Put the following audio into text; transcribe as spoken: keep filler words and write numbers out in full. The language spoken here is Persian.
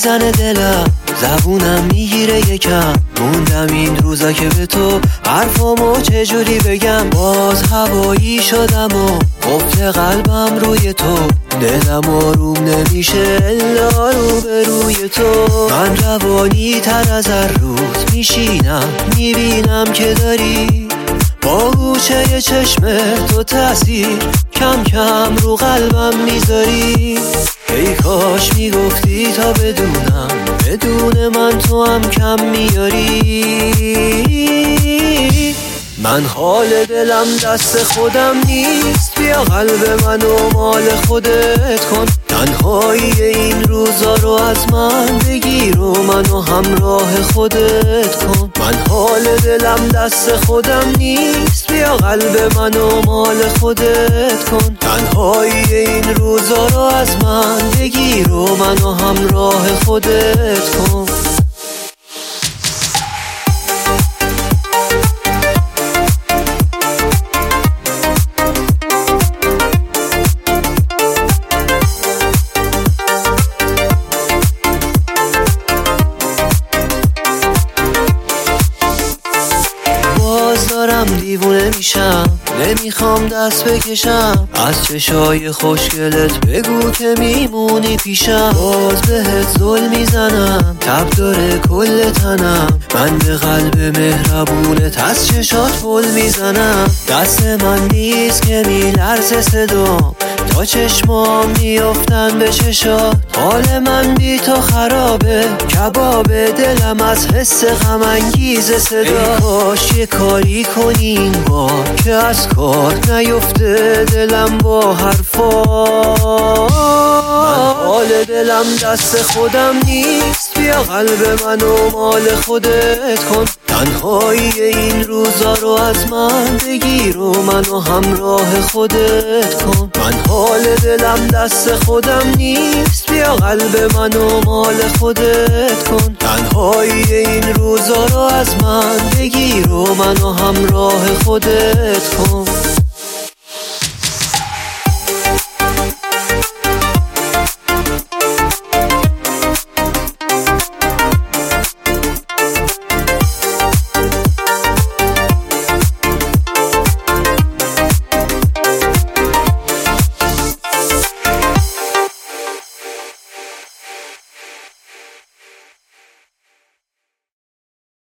میزنه دلم، زبونم میگیره یکم، موندم این روزا که به تو حرفامو چجوری بگم. باز هوایی شدم و قفل قلبم روی تو، دلم آروم نمیشه الا رو به روی تو. من روانی تر از هر روز میشینم، میبینم که داری با گوشه چشم تو تاثیر کم کم رو قلبم میذاری. ای کاش میگفتی تا بدونم، بدون من تو هم کم میاری. من حال دلم دست خودم نیست، بیا قلب منو مال خودت کن. تنهایی این روزا رو از من بگیر و منو همراه خودت کن. من حال دلم دست خودم نیست، بیا قلب منو مال خودت کن. تنهایی این روزا رو از من بگیر و منو همراه خودت کن. دارم دیوونه میشم، نمیخوام دست بکشم از چشای خوشگلت، بگو که میمونی پیشم. باز بهت زل میزنم، تب داره کل تنم، من به قلب مهربونت از چشات پل میزنم. دست من نیست که میلرزه صدام، تا چشمام میافتن به چشات. حال من بی تو خرابه، کباب دلم از حس غم انگیز صدا. ای کاش یه کاری کنی این بار که از کار نیفته دلم با حرفات. من حال دلم دست خودم نیست، بیا قلب منو مال خودت کن. تنهایی این روزا رو از من بگیر و منو همراه خودت کن. من حال دلم دست خودم نیست، بیا قلب منو مال خودت کن. تنهایی این روزا رو از من بگیر و منو همراه خودت کن.